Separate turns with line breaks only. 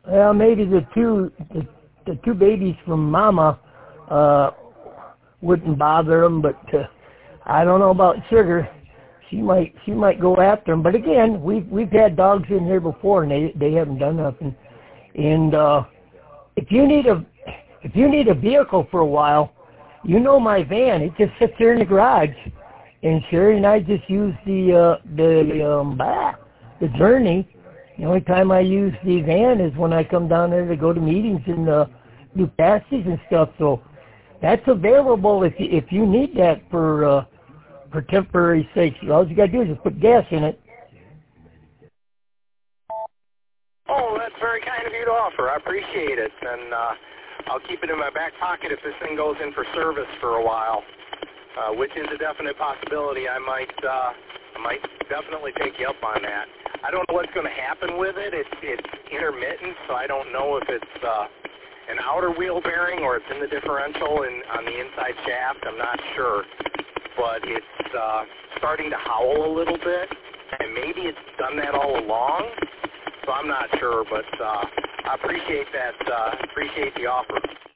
Well, maybe the two babies from Mama wouldn't bother them, but I don't know about Sugar. She might go after them. But again, we've had dogs in here before, and they haven't done nothing. And if you need a vehicle for a while, you know my van. It just sits there in the garage, and Sherry and I just use the Journey. The only time I use the van is when I come down there to go to meetings and do passes and stuff. So that's available if you need that for temporary sake. All you got to do is just put gas in it.
Oh, that's very kind of you to offer. I appreciate it, and I'll keep it in my back pocket if this thing goes in for service for a while, which is a definite possibility. I might definitely take you up on that. I don't know what's going to happen with it. It's intermittent, so I don't know if it's an outer wheel bearing or it's in the differential on the inside shaft. I'm not sure, but it's starting to howl a little bit, and maybe it's done that all along. So I'm not sure, but I appreciate that. Appreciate the offer.